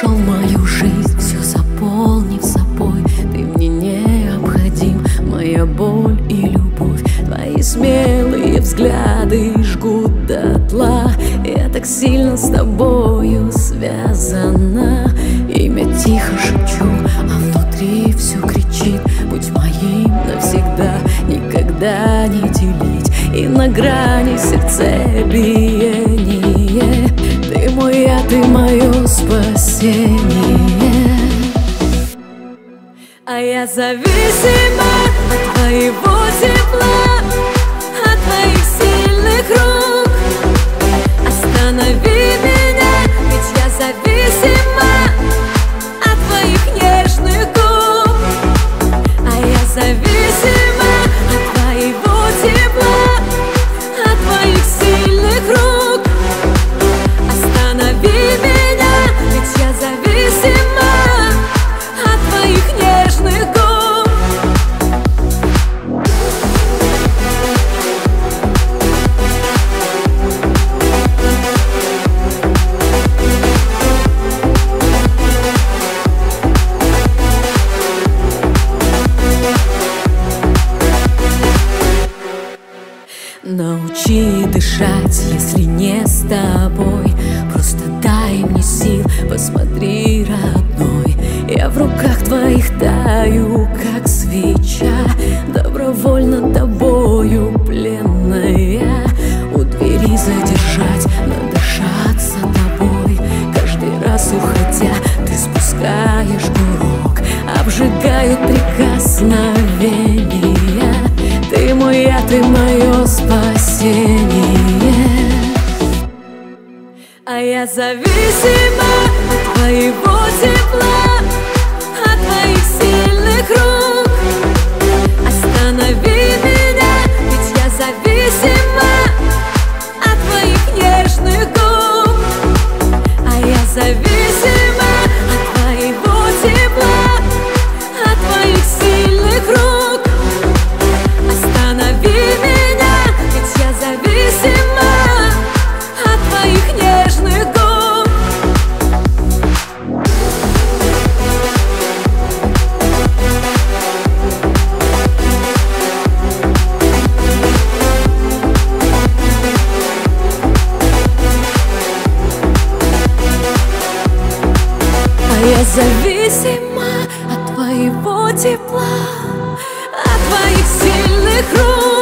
вошел в мою жизнь, все заполнив собой. Ты мне необходим, моя боль и любовь. Твои смелые взгляды жгут дотла. Я так сильно с тобою связана. Имя тихо шепчу, а внутри все кричит: будь моим навсегда, никогда не делить. И на грани сердцебиения ты мой яд, ты мое спасение. А я зависима от твоего тепла, от твоих сильных рук. Останови меня, ведь я зависима от твоих нежных губ. А я зависима от твоего тепла, от твоих сильных рук. Останови меня, ведь я зависима от твоих нежных губ. Научи дышать, если не с тобой. Просто дай мне сил, посмотри, родной. Я в руках твоих таю, как свеча, добровольно тобою пленная. У двери задержать, надышаться тобой. Каждый раз уходя, ты спускаешь курок. Обжигают прикосновения. Ты мой яд, ты мое спасение. А я зависима от твоего тепла, от твоих сильных рук. Останови меня, ведь я зависима от твоих нежных губ. А я зависима от твоего тепла, от твоих сильных рук. Останови меня, ведь я зависима от твоих нежных губ. А я зависима от твоего тепла, от твоих сильных рук.